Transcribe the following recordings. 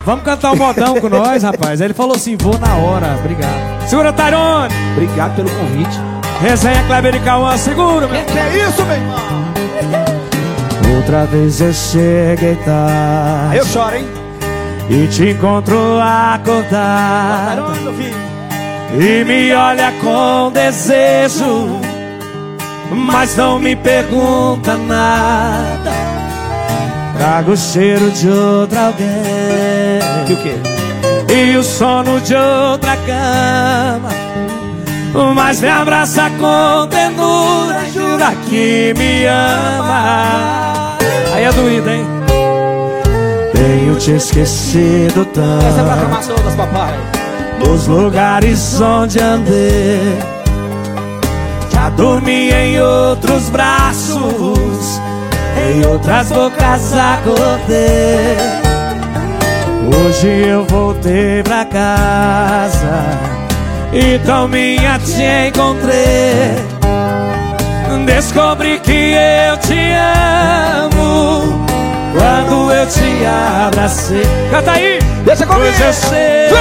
Vamos cantar um modão com nós, rapaz. Aí ele falou assim, vou na hora. Obrigado. Segura, Tairone. Obrigado pelo convite. Resenha Kleber e Cauã, segura, meu. Que é isso, meu irmão? Outra vez eu cheguei tarde. Aí eu choro, hein? E te encontro acordado. Tairone, meu filho. E me olha com desejo, mas não me pergunta nada. Trago o cheiro de outra alguém E o quê? e o sono de outra cama, mas me abraça com ternura, jura que me ama. Aí é doído, hein? Tenho te esquecido tanto. Essa é pra aclamação das papai. Nos lugares onde andei, já dormi em outros braços, em outras bocas acordei. Hoje eu voltei pra casa e tão minha te encontrei. Descobri que eu te amo quando eu te abracei. Canta aí! Deixa comigo! Hoje eu sei.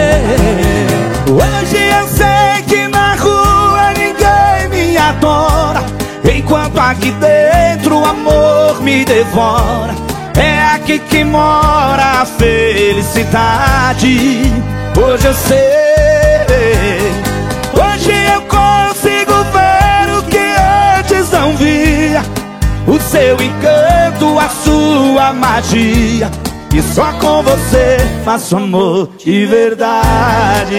Hoje eu sei que na rua ninguém me adora, enquanto aqui dentro o amor me devora. É aqui que mora a felicidade. Hoje eu sei. Hoje eu consigo ver o que antes não via, o seu encanto, a sua magia. E só com você faço amor de verdade.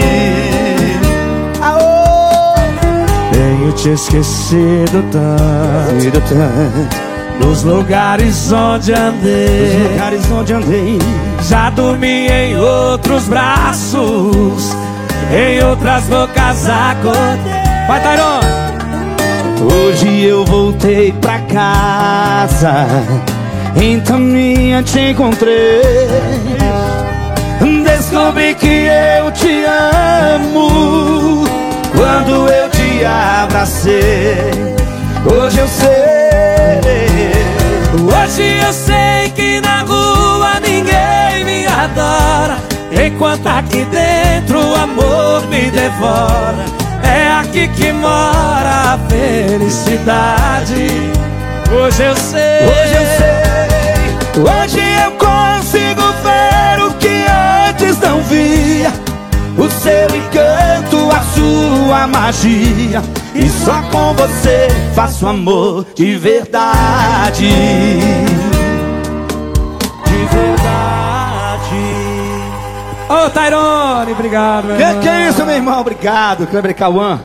Aô! Tenho te esquecido tanto nos lugares onde andei, já dormi em outros braços, em outras bocas acordei. Vai, Tairone! Hoje eu voltei pra casa, então minha te encontrei. Descobri que eu te amo quando eu te abracei. Hoje eu sei. Hoje eu sei que na rua ninguém me adora, enquanto aqui dentro o amor me devora. É aqui que mora a felicidade. Hoje eu sei. Hoje eu sei. Hoje eu consigo ver o que antes não via, o seu encanto, a sua magia. E só com você faço amor de verdade. De verdade. Ô, Tairone, obrigado, meu irmão. Que é isso, meu irmão? Obrigado, Kleber e Cauã.